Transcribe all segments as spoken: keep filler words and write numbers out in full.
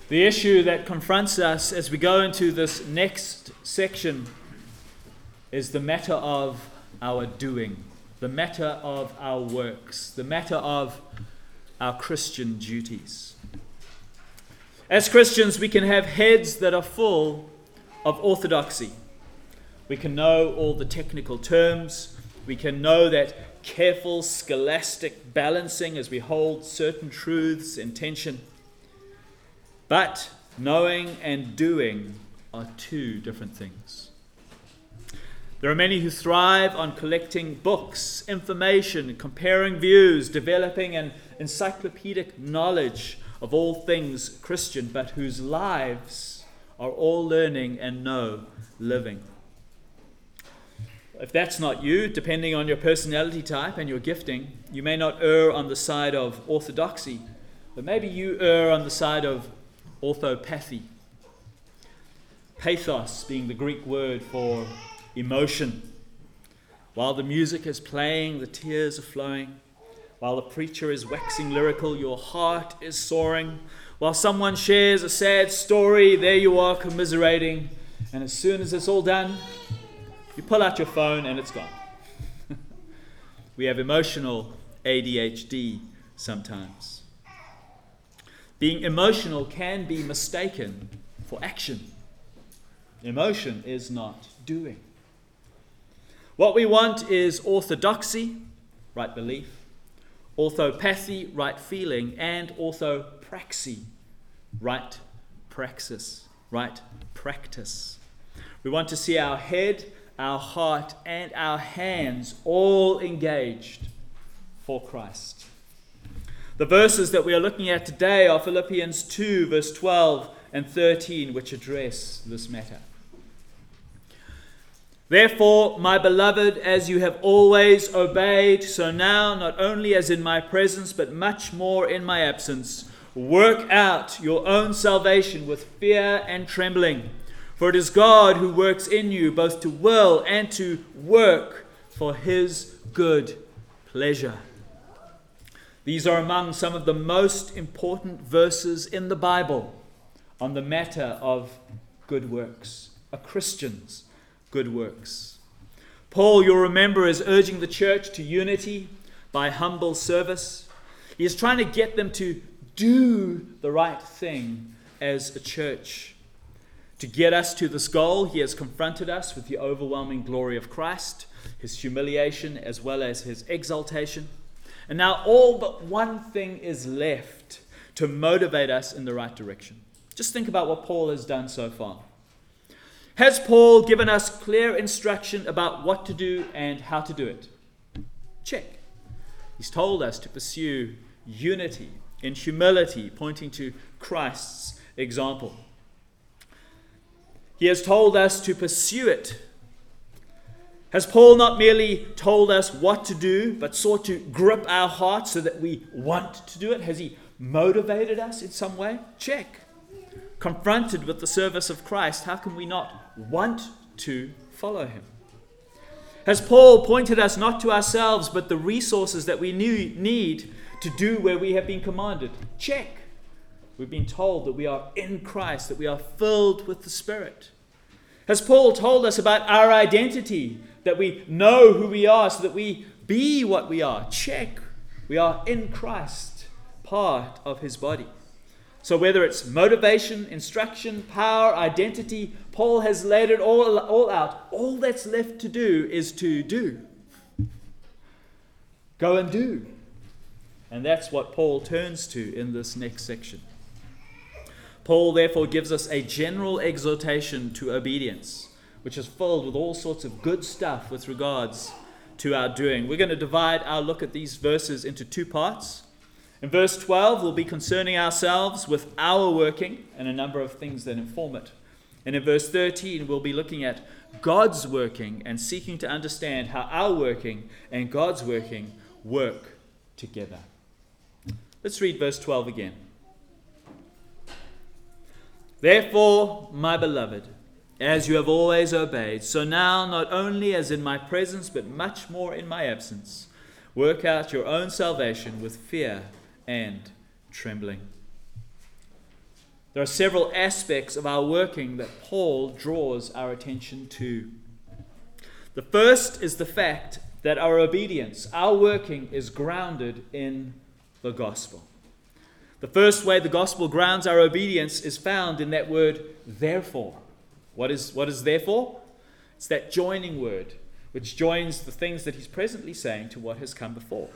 The issue that confronts us as we go into this next section is the matter of our doing, the matter of our works, the matter of our Christian duties. As Christians, we can have heads that are full of orthodoxy. We can know all the technical terms. We can know that careful scholastic balancing as we hold certain truths in tension. But knowing and doing are two different things. There are many who thrive on collecting books, information, comparing views, developing an encyclopedic knowledge of all things Christian, but whose lives are all learning and no living. If that's not you, depending on your personality type and your gifting, you may not err on the side of orthodoxy, but maybe you err on the side of orthopathy. Pathos being the Greek word for emotion. While the music is playing, the tears are flowing. While the preacher is waxing lyrical, your heart is soaring. While someone shares a sad story, there you are commiserating. And as soon as it's all done, you pull out your phone and it's gone. We have emotional A D H D sometimes. Being emotional can be mistaken for action. Emotion is not doing. What we want is orthodoxy, right belief, orthopathy, right feeling, and orthopraxy, right praxis, right practice. We want to see our head, our heart, and our hands all engaged for Christ. The verses that we are looking at today are Philippians two, verse twelve and thirteen, which address this matter. Therefore, my beloved, as you have always obeyed, so now, not only as in my presence, but much more in my absence, work out your own salvation with fear and trembling. For it is God who works in you, both to will and to work for his good pleasure. These are among some of the most important verses in the Bible on the matter of good works, a Christian's good works. Paul, you'll remember, is urging the church to unity by humble service. He is trying to get them to do the right thing as a church. To get us to this goal, he has confronted us with the overwhelming glory of Christ, his humiliation as well as his exaltation. And now all but one thing is left to motivate us in the right direction. Just think about what Paul has done so far. Has Paul given us clear instruction about what to do and how to do it? Check. He's told us to pursue unity in humility, pointing to Christ's example. He has told us to pursue it. Has Paul not merely told us what to do, but sought to grip our hearts so that we want to do it? Has he motivated us in some way? Check. Confronted with the service of Christ, how can we not want to follow him? Has Paul pointed us not to ourselves, but the resources that we need to do where we have been commanded? Check. We've been told that we are in Christ, that we are filled with the Spirit. Has Paul told us about our identity, that we know who we are so that we be what we are? Check. We are in Christ, part of his body. So whether it's motivation, instruction, power, identity, Paul has laid it all, all out. All that's left to do is to do. Go and do. And that's what Paul turns to in this next section. Paul therefore gives us a general exhortation to obedience, which is filled with all sorts of good stuff with regards to our doing. We're going to divide our look at these verses into two parts. In verse twelve, we'll be concerning ourselves with our working and a number of things that inform it. And in verse thirteen, we'll be looking at God's working and seeking to understand how our working and God's working work together. Let's read verse twelve again. Therefore, my beloved, as you have always obeyed, so now, not only as in my presence, but much more in my absence, work out your own salvation with fear and trembling. There are several aspects of our working that Paul draws our attention to. The first is the fact that our obedience, our working, is grounded in the gospel. The first way the gospel grounds our obedience is found in that word, therefore. What is, what is therefore? It's that joining word, which joins the things that he's presently saying to what has come before.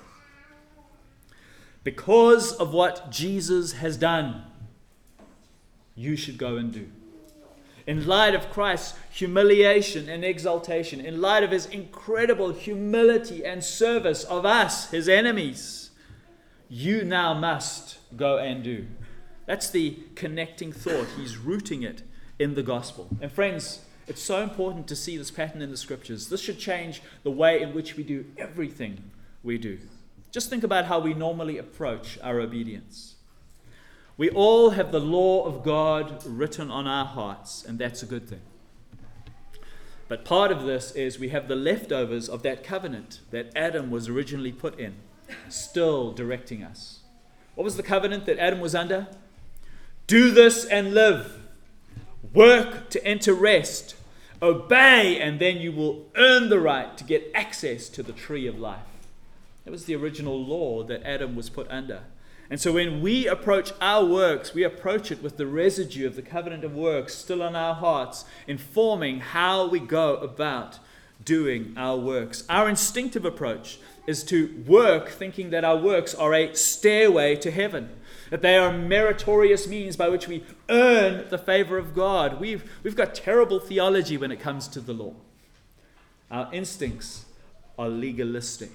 Because of what Jesus has done, you should go and do. In light of Christ's humiliation and exaltation, in light of his incredible humility and service of us, his enemies, you now must go and do. That's the connecting thought. He's rooting it in the gospel. And friends, it's so important to see this pattern in the scriptures. This should change the way in which we do everything we do. Just think about how we normally approach our obedience. We all have the law of God written on our hearts, and that's a good thing. But part of this is we have the leftovers of that covenant that Adam was originally put in, still directing us. What was the covenant that Adam was under? Do this and live. Work to enter rest. Obey, and then you will earn the right to get access to the tree of life. That was the original law that Adam was put under. And so when we approach our works, we approach it with the residue of the covenant of works still on our hearts, informing how we go about doing our works. Our instinctive approach is to work thinking that our works are a stairway to heaven, that they are meritorious means by which we earn the favor of God. We've, we've got terrible theology when it comes to the law. Our instincts are legalistic.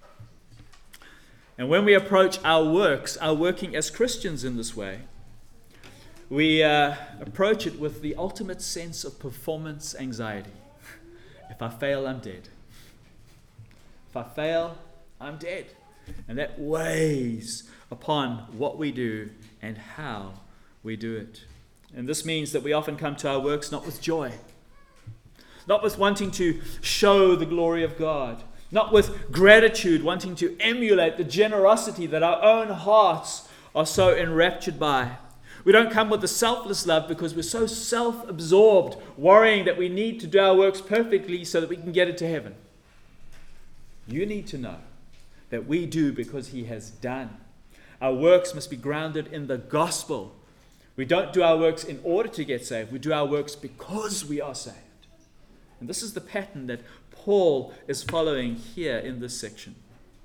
And when we approach our works, our working as Christians in this way, we uh, approach it with the ultimate sense of performance anxiety. If I fail, I'm dead. If I fail, I'm dead. And that weighs upon what we do and how we do it. And this means that we often come to our works not with joy, not with wanting to show the glory of God, not with gratitude, wanting to emulate the generosity that our own hearts are so enraptured by. We don't come with a selfless love because we're so self-absorbed, worrying that we need to do our works perfectly so that we can get into heaven. You need to know that we do because he has done. Our works must be grounded in the gospel. We don't do our works in order to get saved. We do our works because we are saved. And this is the pattern that Paul is following here in this section.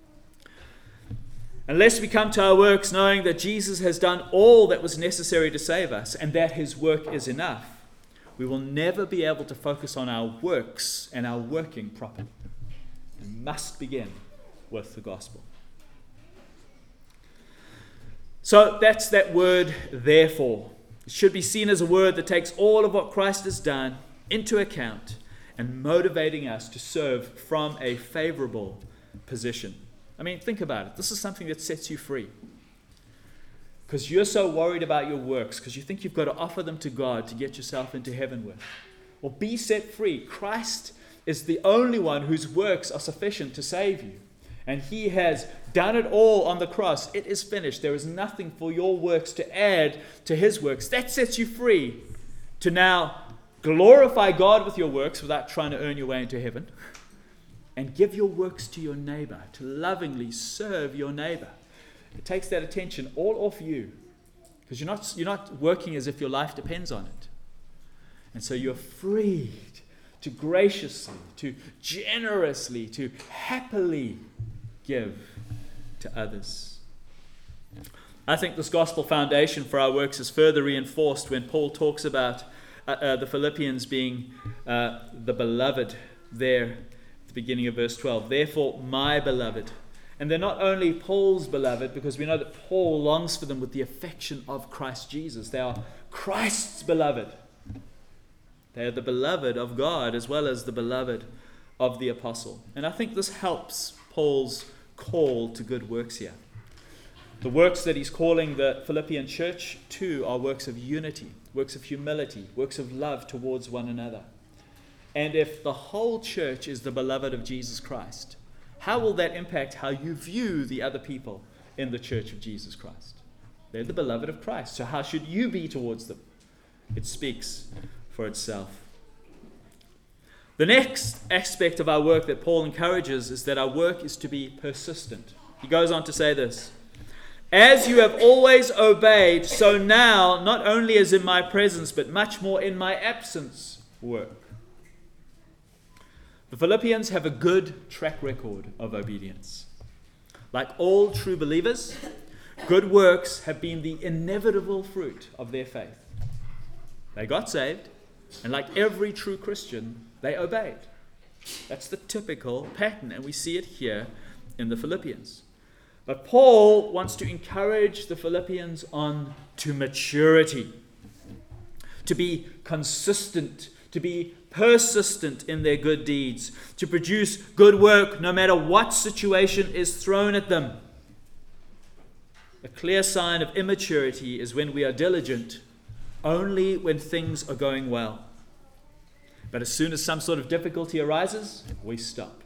Unless we come to our works knowing that Jesus has done all that was necessary to save us and that his work is enough, we will never be able to focus on our works and our working properly. We must begin with the gospel. So that's that word, therefore. It should be seen as a word that takes all of what Christ has done into account and motivating us to serve from a favorable position. I mean, think about it. This is something that sets you free. Because you're so worried about your works, because you think you've got to offer them to God to get yourself into heaven with. Well, be set free. Christ is the only one whose works are sufficient to save you. And he has done it all on the cross. It is finished. There is nothing for your works to add to his works. That sets you free to now glorify God with your works without trying to earn your way into heaven. And give your works to your neighbor, to lovingly serve your neighbor. It takes that attention all off you. Because you're not, you're not working as if your life depends on it. And so you're freed to graciously, to generously, to happily give to others. I think this gospel foundation for our works is further reinforced when Paul talks about uh, uh, the Philippians being uh, the beloved there at the beginning of verse twelve. Therefore, my beloved. And they're not only Paul's beloved, because we know that Paul longs for them with the affection of Christ Jesus. They are Christ's beloved. They are the beloved of God as well as the beloved of the apostle. And I think this helps Paul's call to good works here. The works that he's calling the Philippian church to are works of unity, works of humility, works of love towards one another. And if the whole church is the beloved of Jesus Christ, how will that impact how you view the other people in the church of Jesus Christ? They're the beloved of Christ. So how should you be towards them? It speaks for itself. The next aspect of our work that Paul encourages is that our work is to be persistent. He goes on to say this: as you have always obeyed, so now, not only as in my presence, but much more in my absence, work. The Philippians have a good track record of obedience. Like all true believers, good works have been the inevitable fruit of their faith. They got saved, and like every true Christian, they obeyed. That's the typical pattern, and we see it here in the Philippians. But Paul wants to encourage the Philippians on to maturity, to be consistent, to be persistent in their good deeds, to produce good work no matter what situation is thrown at them. A clear sign of immaturity is when we are diligent only when things are going well. But as soon as some sort of difficulty arises, we stop.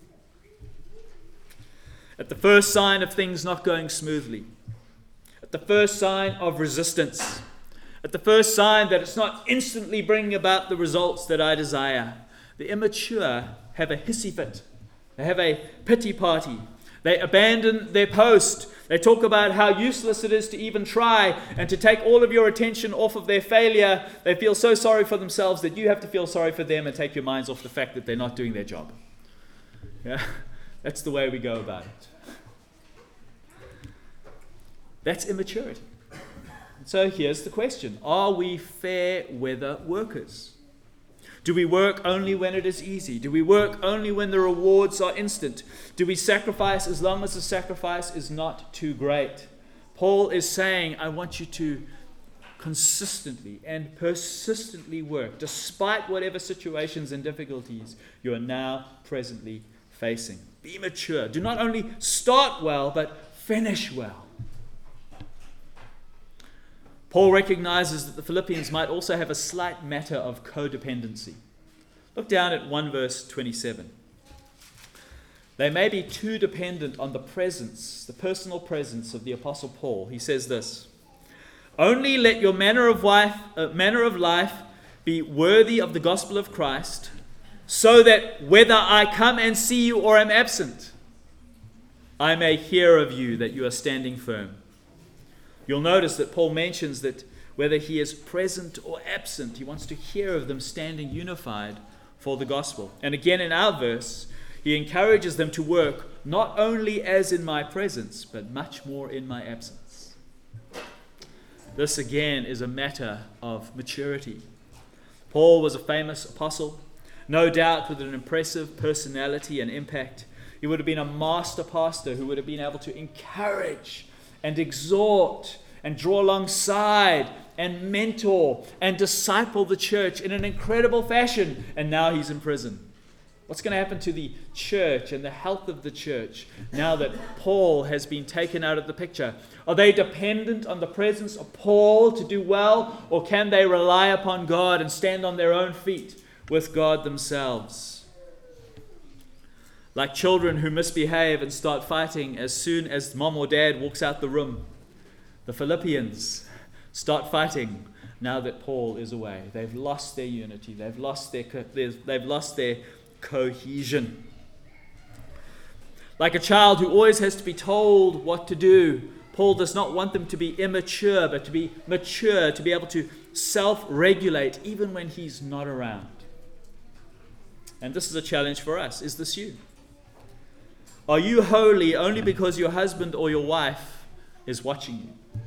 At the first sign of things not going smoothly, at the first sign of resistance, at the first sign that it's not instantly bringing about the results that I desire, the immature have a hissy fit. They have a pity party. They abandon their post. They talk about how useless it is to even try, and to take all of your attention off of their failure. They feel so sorry for themselves that you have to feel sorry for them and take your minds off the fact that they're not doing their job. Yeah, that's the way we go about it. That's immaturity. So here's the question: are we fair weather workers? Do we work only when it is easy? Do we work only when the rewards are instant? Do we sacrifice as long as the sacrifice is not too great? Paul is saying, I want you to consistently and persistently work, despite whatever situations and difficulties you are now presently facing. Be mature. Do not only start well, but finish well. Paul recognizes that the Philippians might also have a slight matter of codependency. Look down at one verse twenty-seven. They may be too dependent on the presence, the personal presence of the Apostle Paul. He says this: only let your manner of life, uh, manner of life be worthy of the gospel of Christ, so that whether I come and see you or am absent, I may hear of you that you are standing firm. You'll notice that Paul mentions that whether he is present or absent, he wants to hear of them standing unified for the gospel. And again in our verse, he encourages them to work not only as in my presence, but much more in my absence. This again is a matter of maturity. Paul was a famous apostle, no doubt with an impressive personality and impact. He would have been a master pastor who would have been able to encourage and exhort and draw alongside and mentor and disciple the church in an incredible fashion. And now he's in prison. What's going to happen to the church and the health of the church now that Paul has been taken out of the picture? Are they dependent on the presence of Paul to do well, or can they rely upon God and stand on their own feet with God themselves? Like children who misbehave and start fighting as soon as mom or dad walks out the room, the Philippians start fighting now that Paul is away. They've lost their unity. They've lost their they've lost their cohesion. Like a child who always has to be told what to do, Paul does not want them to be immature, but to be mature, to be able to self-regulate even when he's not around. And this is a challenge for us. Is this you? Are you holy only because your husband or your wife is watching you?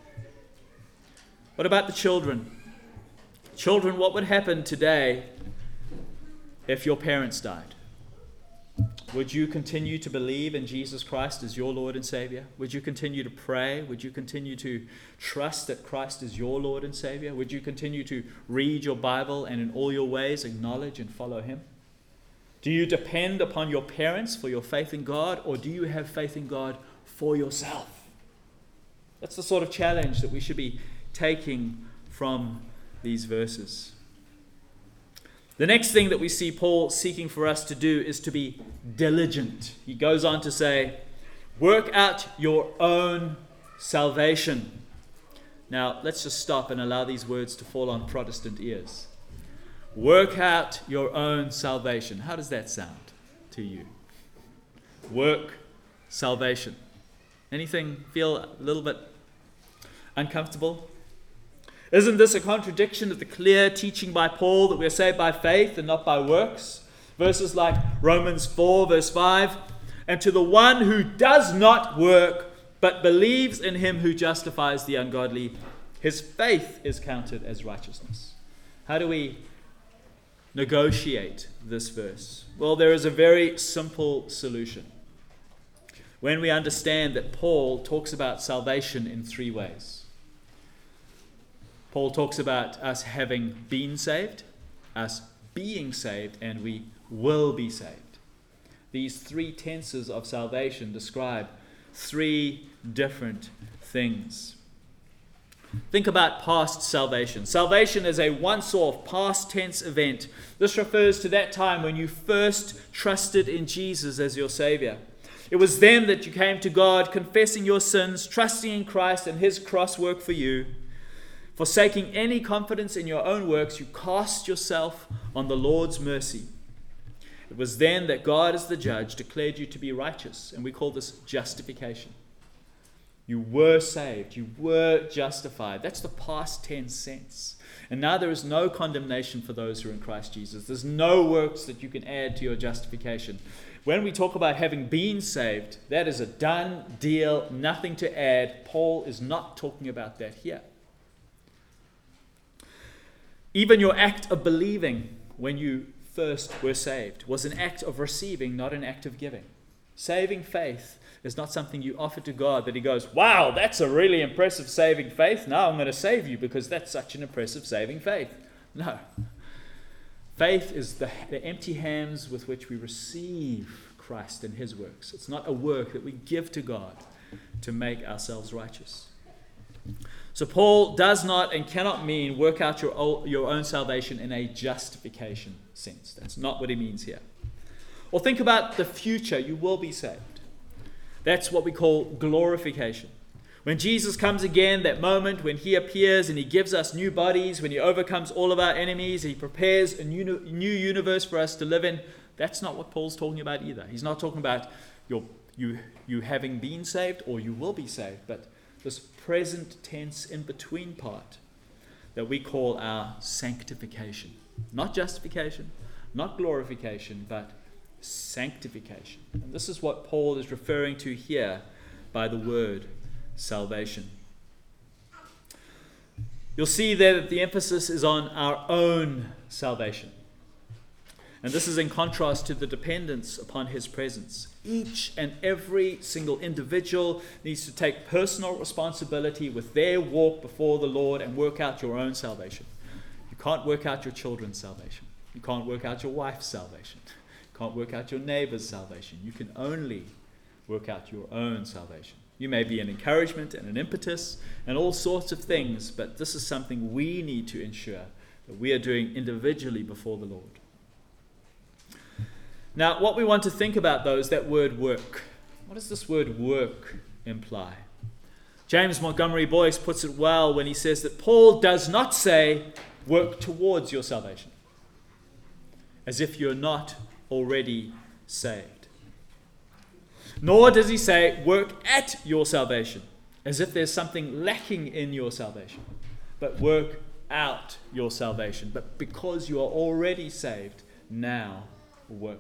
What about the children? Children, what would happen today if your parents died? Would you continue to believe in Jesus Christ as your Lord and Savior? Would you continue to pray? Would you continue to trust that Christ is your Lord and Savior? Would you continue to read your Bible and in all your ways acknowledge and follow Him? Do you depend upon your parents for your faith in God, or do you have faith in God for yourself? That's the sort of challenge that we should be taking from these verses. The next thing that we see Paul seeking for us to do is to be diligent. He goes on to say, work out your own salvation Now, let's just stop and allow these words to fall on Protestant ears. Work out your own salvation. How does that sound to you? Work salvation. Anything feel a little bit uncomfortable? Isn't this a contradiction of the clear teaching by Paul that we are saved by faith and not by works? Verses like Romans four verse five, and to the one who does not work but believes in him who justifies the ungodly, his faith is counted as righteousness. How do we negotiate this verse? Well, there is a very simple solution. When we understand that Paul talks about salvation in three ways. Paul talks about us having been saved, us being saved, and we will be saved. These three tenses of salvation describe three different things. Think about past salvation. Salvation is a once-off, past tense event. This refers to that time when you first trusted in Jesus as your Savior. It was then that you came to God, confessing your sins, trusting in Christ and His cross work for you. Forsaking any confidence in your own works, you cast yourself on the Lord's mercy. It was then that God, as the judge, declared you to be righteous, and we call this justification. You were saved, you were justified. That's the past tense sense. And now there is no condemnation for those who are in Christ Jesus. There's no works that you can add to your justification. When we talk about having been saved, that is a done deal, nothing to add. Paul is not talking about that here. Even your act of believing when you first were saved was an act of receiving, not an act of giving. Saving faith is not something you offer to God that He goes, wow, that's a really impressive saving faith. Now I'm going to save you because that's such an impressive saving faith. No. Faith is the, the empty hands with which we receive Christ and His works. It's not a work that we give to God to make ourselves righteous. So Paul does not and cannot mean work out your own, your own salvation in a justification sense. That's not what he means here. Or think about the future. You will be saved. That's what we call glorification. When Jesus comes again, that moment when He appears and He gives us new bodies, when He overcomes all of our enemies, He prepares a new, new universe for us to live in, that's not what Paul's talking about either. He's not talking about your, you, you having been saved or you will be saved, but this present tense in between part that we call our sanctification. Not justification, not glorification, but sanctification. And this is what Paul is referring to here by the word salvation. You'll see there that the emphasis is on our own salvation. And this is in contrast to the dependence upon His presence. Each and every single individual needs to take personal responsibility with their walk before the Lord and work out your own salvation. You can't work out your children's salvation. You can't work out your wife's salvation. You can't work out your neighbor's salvation. You can only work out your own salvation. You may be an encouragement and an impetus and all sorts of things, but this is something we need to ensure that we are doing individually before the Lord. Now, what we want to think about, though, is that word work. What does this word work imply? James Montgomery Boyce puts it well when he says that Paul does not say, work towards your salvation, as if you're not already saved. Nor does he say, work at your salvation, as if there's something lacking in your salvation, but work out your salvation. But because you are already saved, now work.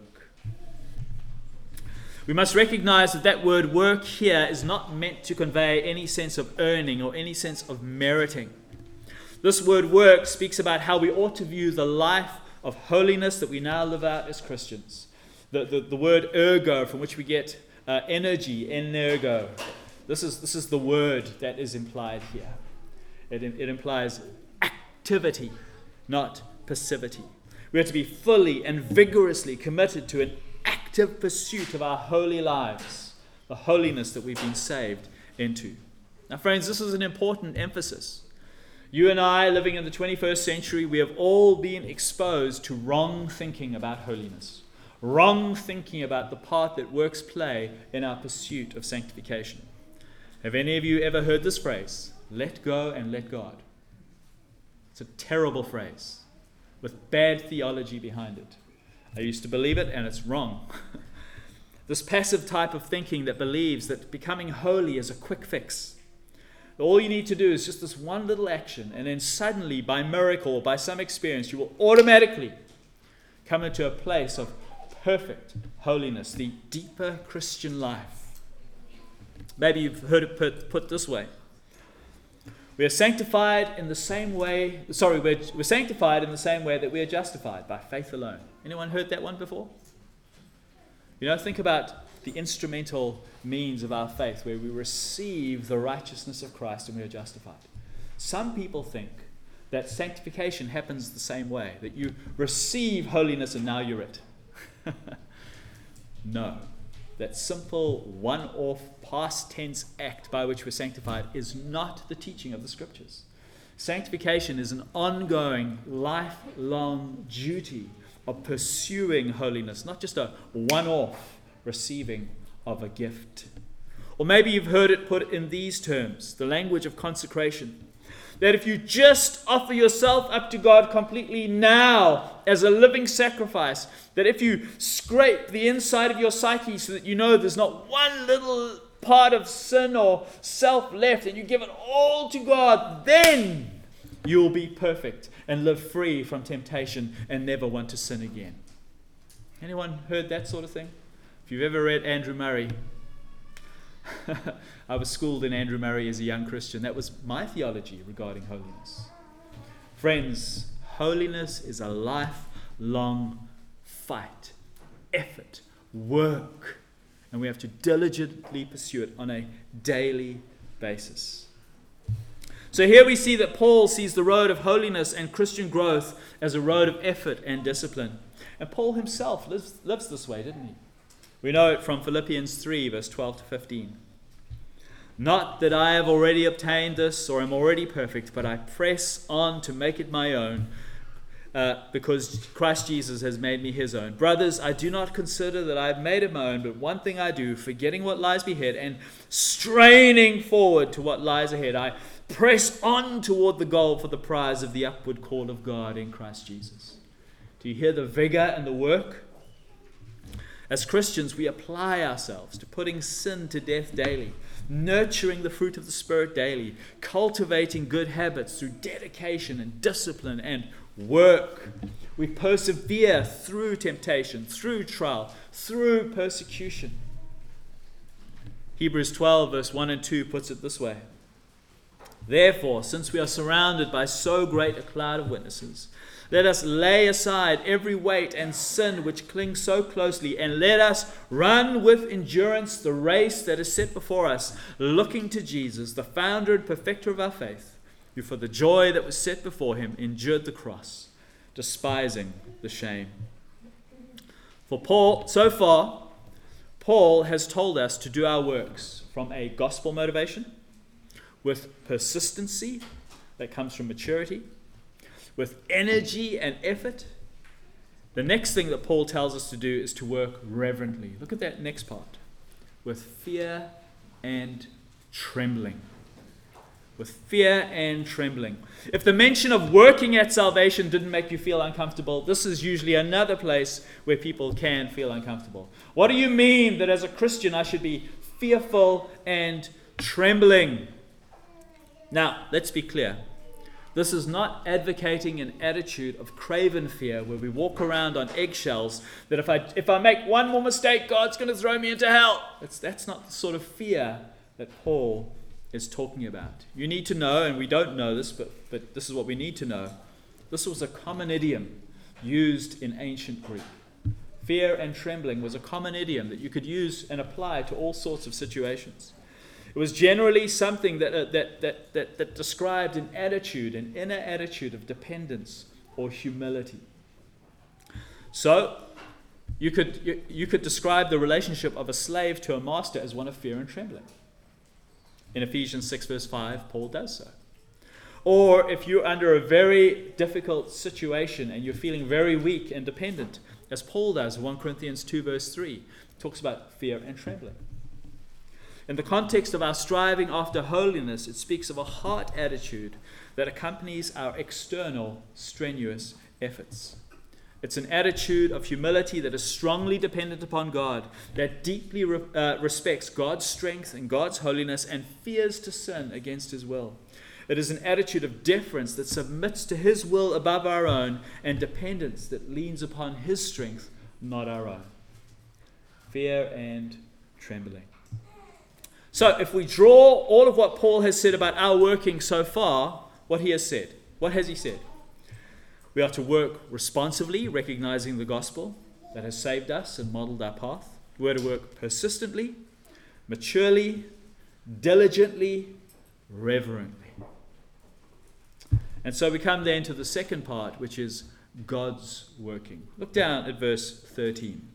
We must recognize that that word work here is not meant to convey any sense of earning or any sense of meriting. This word work speaks about how we ought to view the life of holiness that we now live out as Christians. The, the, the word ergo, from which we get uh, energy, energo. This is, this is the word that is implied here. It, it implies activity, not passivity. We are to be fully and vigorously committed to an active pursuit of our holy lives, the holiness that we've been saved into. Now, friends, this is an important emphasis. You and I, living in the twenty-first century, we have all been exposed to wrong thinking about holiness, wrong thinking about the part that works play in our pursuit of sanctification. Have any of you ever heard this phrase? Let go and let God. It's a terrible phrase with bad theology behind it. I used to believe it, and it's wrong. This passive type of thinking that believes that becoming holy is a quick fix. All you need to do is just this one little action, and then suddenly, by miracle, by some experience, you will automatically come into a place of perfect holiness, the deeper Christian life. Maybe you've heard it put, put this way. We are sanctified in the same way, sorry, we're, we're sanctified in the same way that we are justified, by faith alone. Anyone heard that one before? You know, think about the instrumental means of our faith, where we receive the righteousness of Christ and we are justified. Some people think that sanctification happens the same way, that you receive holiness and now you're it. No. That simple one-off past tense act by which we're sanctified is not the teaching of the Scriptures. Sanctification is an ongoing, lifelong duty of pursuing holiness, not just a one-off receiving of a gift. Or maybe you've heard it put in these terms, the language of consecration, that if you just offer yourself up to God completely now as a living sacrifice, that if you scrape the inside of your psyche so that you know there's not one little part of sin or self left, and you give it all to God, then you'll be perfect and live free from temptation and never want to sin again. Anyone heard that sort of thing? If you've ever read Andrew Murray, I was schooled in Andrew Murray as a young Christian. That was my theology regarding holiness. Friends, holiness is a lifelong fight, effort, work, and we have to diligently pursue it on a daily basis. So here we see that Paul sees the road of holiness and Christian growth as a road of effort and discipline. And Paul himself lives, lives this way, didn't he? We know it from Philippians three, verse twelve to fifteen. Not that I have already obtained this or am already perfect, but I press on to make it my own, uh, because Christ Jesus has made me his own. Brothers, I do not consider that I have made it my own, but one thing I do, forgetting what lies behind and straining forward to what lies ahead, I press on toward the goal for the prize of the upward call of God in Christ Jesus. Do you hear the vigor and the work? As Christians, we apply ourselves to putting sin to death daily, nurturing the fruit of the Spirit daily, cultivating good habits through dedication and discipline and work. We persevere through temptation, through trial, through persecution. Hebrews twelve, verse one and two puts it this way. Therefore, since we are surrounded by so great a cloud of witnesses, let us lay aside every weight and sin which clings so closely, and let us run with endurance the race that is set before us, looking to Jesus, the founder and perfecter of our faith, who for the joy that was set before him endured the cross, despising the shame. For Paul, so far, Paul has told us to do our works from a gospel motivation, with persistency that comes from maturity, with energy and effort. The next thing that Paul tells us to do is to work reverently. Look at that next part. With fear and trembling. With fear and trembling. If the mention of working at salvation didn't make you feel uncomfortable, this is usually another place where people can feel uncomfortable. What do you mean that as a Christian I should be fearful and trembling? Now, let's be clear. This is not advocating an attitude of craven fear where we walk around on eggshells that if I if I make one more mistake, God's going to throw me into hell. That's, that's not the sort of fear that Paul is talking about. You need to know, and we don't know this, but, but this is what we need to know. This was a common idiom used in ancient Greek. Fear and trembling was a common idiom that you could use and apply to all sorts of situations. It was generally something that, uh, that, that, that, that described an attitude, an inner attitude of dependence or humility. So, you could, you, you could describe the relationship of a slave to a master as one of fear and trembling. In Ephesians six verse five, Paul does so. Or if you're under a very difficult situation and you're feeling very weak and dependent, as Paul does in First Corinthians two verse three, talks about fear and trembling. In the context of our striving after holiness, it speaks of a heart attitude that accompanies our external strenuous efforts. It's an attitude of humility that is strongly dependent upon God, that deeply re- uh, respects God's strength and God's holiness and fears to sin against his will. It is an attitude of deference that submits to his will above our own, and dependence that leans upon his strength, not our own. Fear and trembling. So if we draw all of what Paul has said about our working so far, what he has said, what has he said? We are to work responsively, recognizing the gospel that has saved us and modeled our path. We are to work persistently, maturely, diligently, reverently. And so we come then to the second part, which is God's working. Look down at verse thirteen.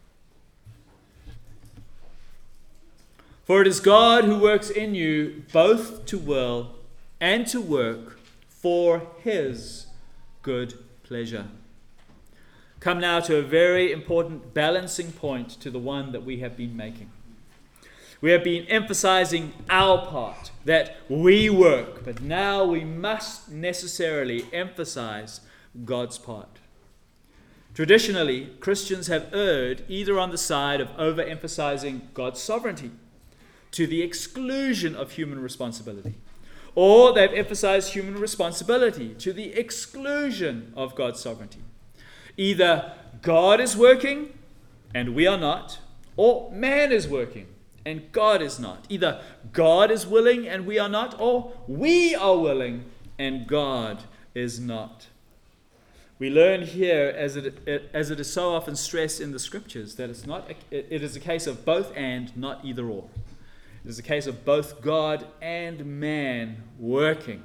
For it is God who works in you both to will and to work for his good pleasure. Come now to a very important balancing point to the one that we have been making. We have been emphasizing our part, that we work, but now we must necessarily emphasize God's part. Traditionally, Christians have erred either on the side of overemphasizing God's sovereignty to the exclusion of human responsibility, or they've emphasized human responsibility to the exclusion of God's sovereignty. Either God is working and we are not, or man is working and God is not. Either God is willing and we are not, or we are willing and God is not. We learn here, as it, as it is so often stressed in the scriptures, that it's not. It is a case of both and, not either or. It is a case of both God and man working.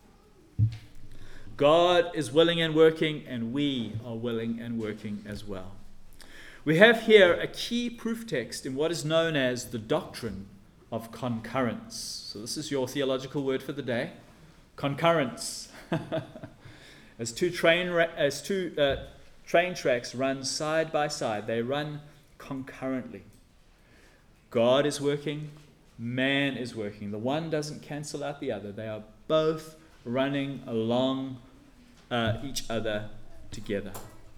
God is willing and working, and we are willing and working as well. We have here a key proof text in what is known as the doctrine of concurrence. So this is your theological word for the day. Concurrence. As two train as two uh, train tracks run side by side, they run concurrently. God is working, man is working. The one doesn't cancel out the other. They are both running along uh, each other together.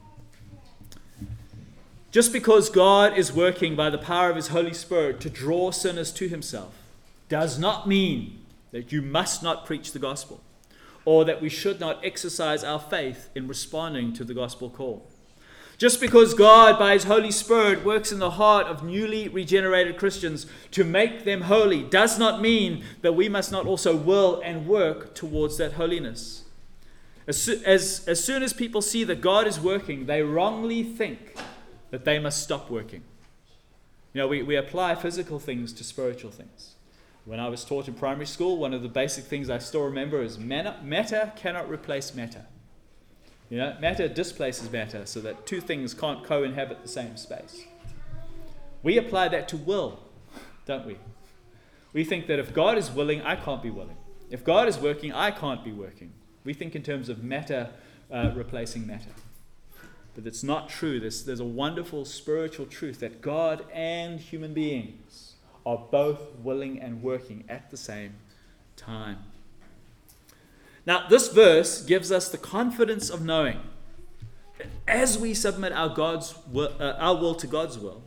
Just because God is working by the power of his Holy Spirit to draw sinners to himself does not mean that you must not preach the gospel, or that we should not exercise our faith in responding to the gospel call. Just because God, by his Holy Spirit, works in the heart of newly regenerated Christians to make them holy, does not mean that we must not also will and work towards that holiness. As, so, as, as soon as people see that God is working, they wrongly think that they must stop working. You know, we, we apply physical things to spiritual things. When I was taught in primary school, one of the basic things I still remember is matter, matter cannot replace matter. You know, matter displaces matter, so that two things can't co-inhabit the same space. We apply that to will, don't we? We think that if God is willing, I can't be willing. If God is working, I can't be working. We think in terms of matter uh, replacing matter. But it's not true. There's, there's a wonderful spiritual truth that God and human beings are both willing and working at the same time. Now, this verse gives us the confidence of knowing that as we submit our God's will, uh, our will to God's will,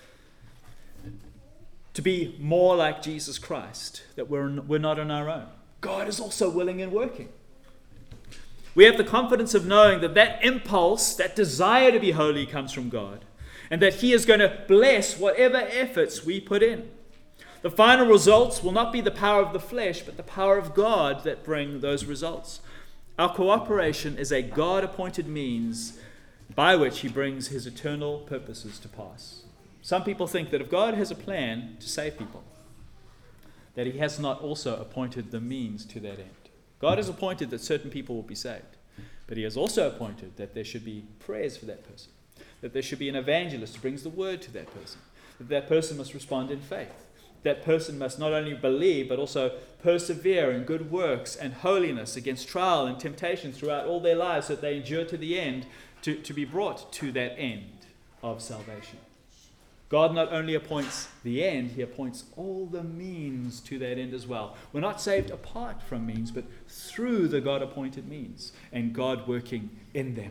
to be more like Jesus Christ, that we're, we're not on our own. God is also willing and working. We have the confidence of knowing that that impulse, that desire to be holy comes from God, and that he is going to bless whatever efforts we put in. The final results will not be the power of the flesh, but the power of God that bring those results. Our cooperation is a God-appointed means by which he brings his eternal purposes to pass. Some people think that if God has a plan to save people, that he has not also appointed the means to that end. God has appointed that certain people will be saved, but he has also appointed that there should be prayers for that person, that there should be an evangelist who brings the word to that person, that that person must respond in faith. That person must not only believe, but also persevere in good works and holiness against trial and temptation throughout all their lives, so that they endure to the end to, to be brought to that end of salvation. God not only appoints the end, he appoints all the means to that end as well. We're not saved apart from means, but through the God-appointed means and God working in them.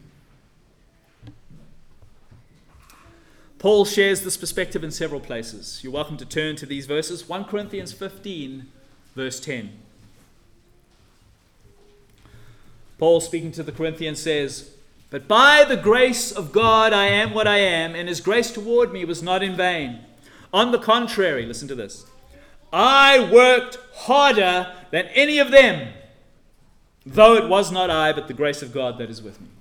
Paul shares this perspective in several places. You're welcome to turn to these verses. First Corinthians fifteen, verse ten. Paul, speaking to the Corinthians, says, "But by the grace of God I am what I am, and his grace toward me was not in vain. On the contrary," listen to this, "I worked harder than any of them, though it was not I, but the grace of God that is with me."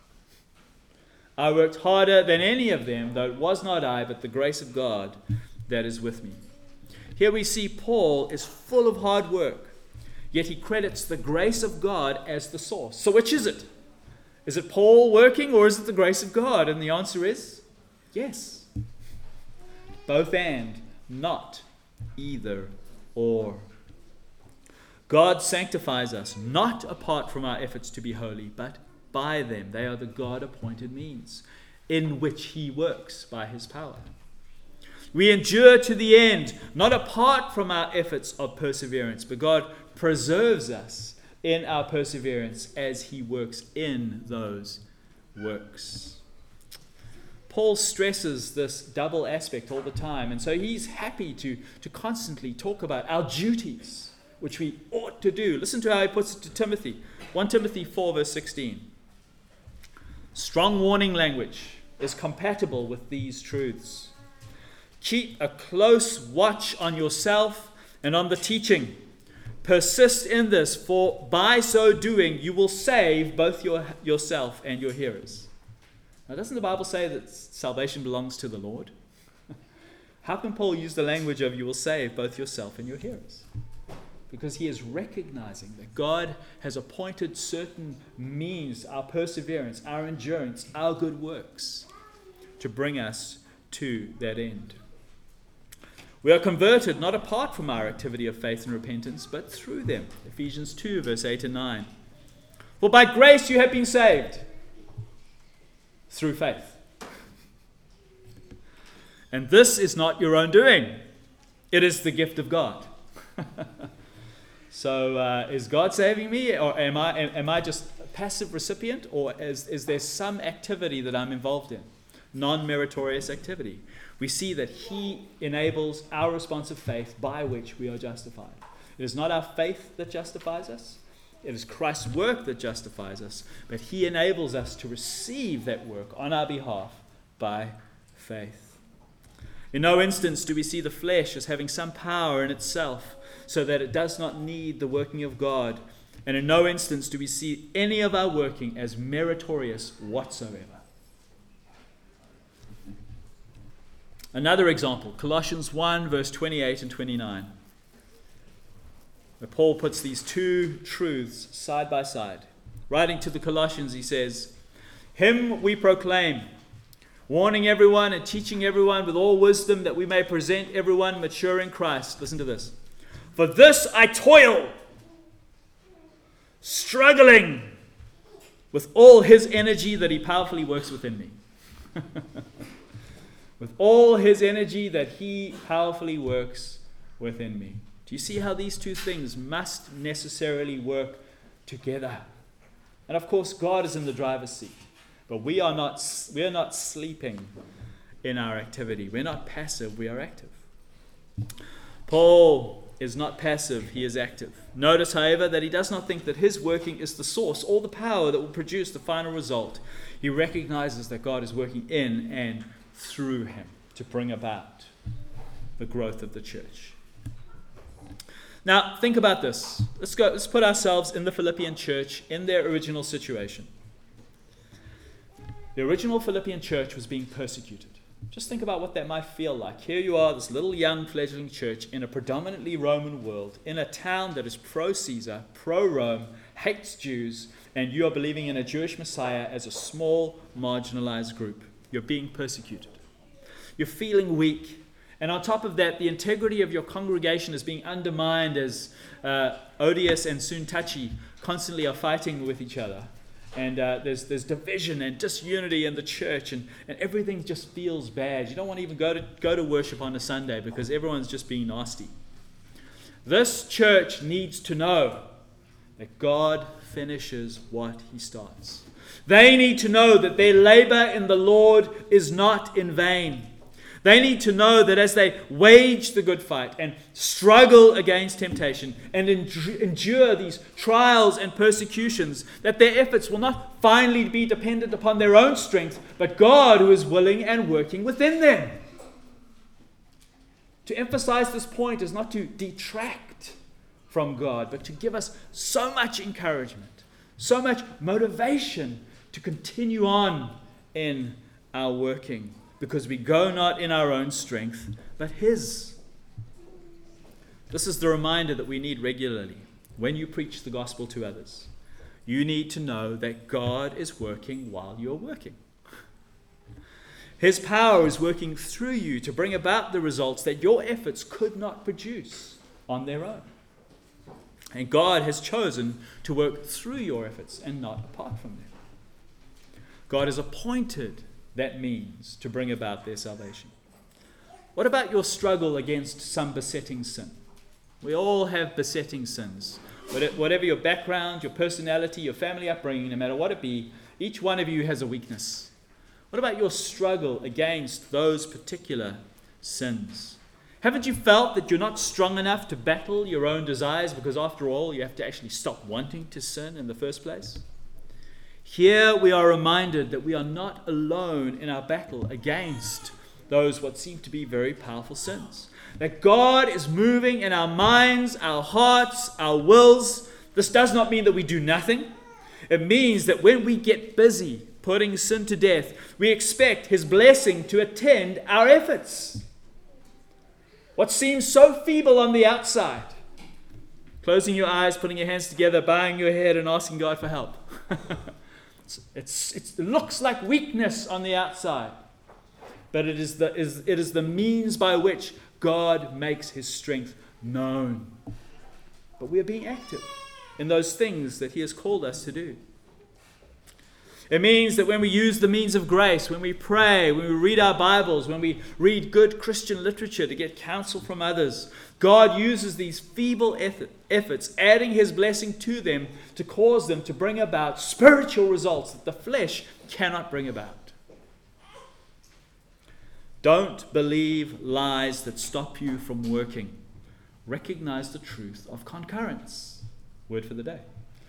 I worked harder than any of them, though it was not I, but the grace of God that is with me. Here we see Paul is full of hard work, yet he credits the grace of God as the source. So which is it? Is it Paul working, or is it the grace of God? And the answer is yes. Both and, not either or. God sanctifies us, not apart from our efforts to be holy, but by them. They are the God-appointed means in which he works by his power. We endure to the end, not apart from our efforts of perseverance, but God preserves us in our perseverance as he works in those works. Paul stresses this double aspect all the time, and so he's happy to, to constantly talk about our duties, which we ought to do. Listen to how he puts it to Timothy. First Timothy four, verse sixteen. Strong warning language is compatible with these truths. Keep a close watch on yourself and on the teaching. Persist in this, for by so doing you will save both your, yourself and your hearers. Now, doesn't the Bible say that salvation belongs to the Lord? How can Paul use the language of you will save both yourself and your hearers? Because he is recognizing that God has appointed certain means, our perseverance, our endurance, our good works, to bring us to that end. We are converted not apart from our activity of faith and repentance, but through them. Ephesians two, verse eight and nine. For by grace you have been saved through faith. And this is not your own doing. It is the gift of God. So uh, is God saving me, or am I am, am I just a passive recipient, or is, is there some activity that I'm involved in? Non-meritorious activity. We see that he enables our response of faith by which we are justified. It is not our faith that justifies us. It is Christ's work that justifies us. But he enables us to receive that work on our behalf by faith. In no instance do we see the flesh as having some power in itself so that it does not need the working of God. And in no instance do we see any of our working as meritorious whatsoever. Another example, Colossians one, verse twenty-eight and twenty-nine. Where Paul puts these two truths side by side. Writing to the Colossians, he says, "Him we proclaim, warning everyone and teaching everyone with all wisdom, that we may present everyone mature in Christ." Listen to this. "For this I toil, struggling with all his energy that he powerfully works within me." With all his energy that he powerfully works within me. Do you see how these two things must necessarily work together? And of course, God is in the driver's seat. But we are not, we are not sleeping in our activity. We're not passive, we are active. Paul is not passive, he is active. Notice, however, that he does not think that his working is the source or the power that will produce the final result. He recognizes that God is working in and through him to bring about the growth of the church. Now, think about this. Let's go. Let's put ourselves in the Philippian church in their original situation. The original Philippian church was being persecuted. Just think about what that might feel like. Here you are, this little young fledgling church in a predominantly Roman world, in a town that is pro-Caesar, pro-Rome, hates Jews, and you are believing in a Jewish Messiah as a small, marginalized group. You're being persecuted. You're feeling weak. And on top of that, the integrity of your congregation is being undermined as uh, Odious and Suntachi constantly are fighting with each other. And uh, there's there's division and disunity in the church, and, and everything just feels bad. You don't want to even go to go to worship on a Sunday because everyone's just being nasty. This church needs to know that God finishes what He starts. They need to know that their labor in the Lord is not in vain. They need to know that as they wage the good fight and struggle against temptation and endure these trials and persecutions, that their efforts will not finally be dependent upon their own strength, but God who is willing and working within them. To emphasize this point is not to detract from God, but to give us so much encouragement, so much motivation to continue on in our working, because we go not in our own strength, but His. This is the reminder that we need regularly when you preach the gospel to others. You need to know that God is working while you're working. His power is working through you to bring about the results that your efforts could not produce on their own. And God has chosen to work through your efforts and not apart from them. God has appointed that means to bring about their salvation. What about your struggle against some besetting sin? We all have besetting sins. Whatever your background, your personality, your family upbringing, no matter what it be, each one of you has a weakness. What about your struggle against those particular sins? Haven't you felt that you're not strong enough to battle your own desires because after all you have to actually stop wanting to sin in the first place? Here we are reminded that we are not alone in our battle against those what seem to be very powerful sins. That God is moving in our minds, our hearts, our wills. This does not mean that we do nothing. It means that when we get busy putting sin to death, we expect His blessing to attend our efforts. What seems so feeble on the outside, closing your eyes, putting your hands together, bowing your head and asking God for help. it's, it's, it's, it looks like weakness on the outside, but it is the, is, it is the means by which God makes His strength known. But we are being active in those things that He has called us to do. It means that when we use the means of grace, when we pray, when we read our Bibles, when we read good Christian literature to get counsel from others, God uses these feeble efforts, adding His blessing to them to cause them to bring about spiritual results that the flesh cannot bring about. Don't believe lies that stop you from working. Recognize the truth of concurrence. Word for the day.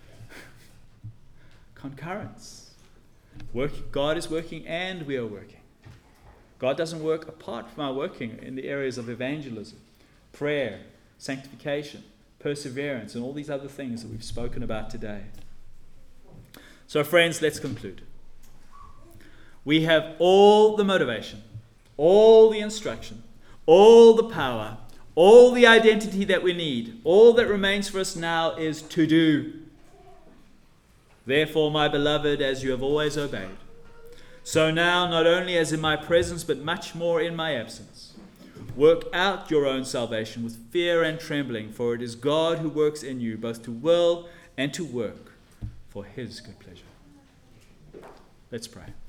Concurrence. Work, God is working and we are working. God doesn't work apart from our working in the areas of evangelism, prayer, sanctification, perseverance, and all these other things that we've spoken about today. So friends, let's conclude. We have all the motivation, all the instruction, all the power, all the identity that we need. All that remains for us now is to do. Therefore, my beloved, as you have always obeyed, so now, not only as in my presence, but much more in my absence, work out your own salvation with fear and trembling, for it is God who works in you, both to will and to work for His good pleasure. Let's pray.